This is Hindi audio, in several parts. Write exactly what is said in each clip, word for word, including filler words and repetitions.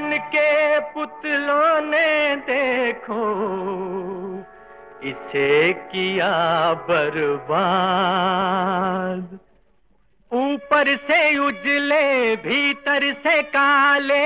मन के पुतलों ने देखो इसे किया बर्बाद। ऊपर से उजले भीतर से काले,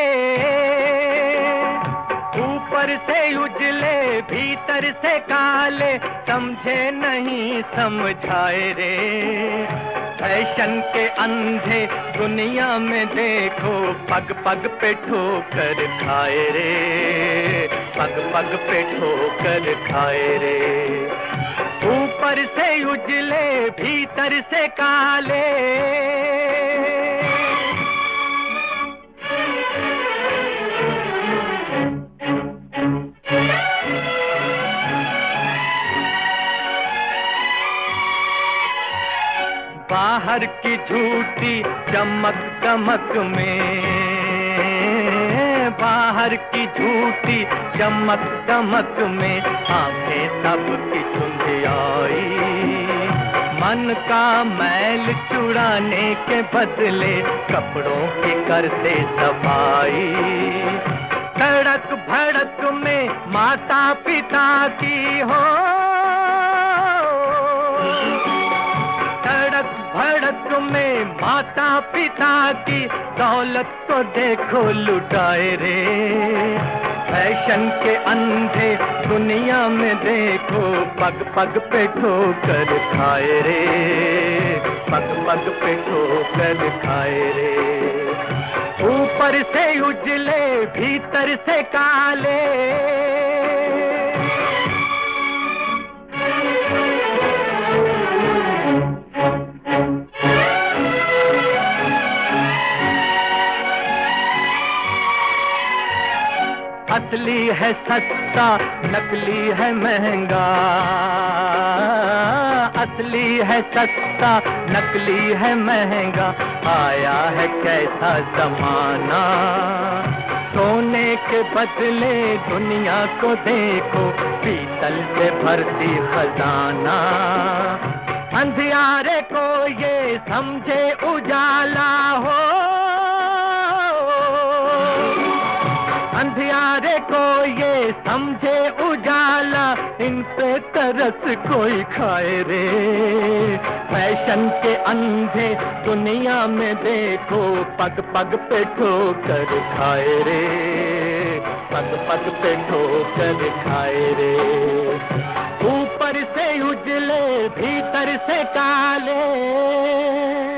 ऊपर से उजले भीतर से काले, समझे नहीं समझाए रे। फैशन के अंधे दुनिया में देखो पग पग पे ठोकर खाए रे, पग पग पे ठोकर खाए रे। ऊपर से उजले भीतर से काले, बाहर की झूठी चमक दमक में, बाहर की झूठी चमक दमक में आंखें सबकी धुंधियाई। मन का मैल चुराने के बदले कपड़ों की करते सफाई। तड़क भड़क में माता पिता की हो, तड़क भड़क में माता पिता की दौलत तो देखो लुटाए रे। फैशन के अंधे दुनिया में देखो पग पग पे ठोकर खाए रे, पग पग पे ठोकर खाए रे। ऊपर से उजले भीतर से काले, असली है सस्ता नकली है महंगा, असली है सस्ता नकली है महंगा। आया है कैसा जमाना, सोने के बदले दुनिया को देखो पीतल से भरती खजाना। अंधियारे को ये समझे उजाला हो, अंधियारे को ये समझे उजाला, इन पे तरस कोई खाए रे। फैशन के अंधे दुनिया में देखो पग पग पे ठोकर खाए रे, पग पग पे ठोकर खाए रे। ऊपर से उजले भीतर से काले,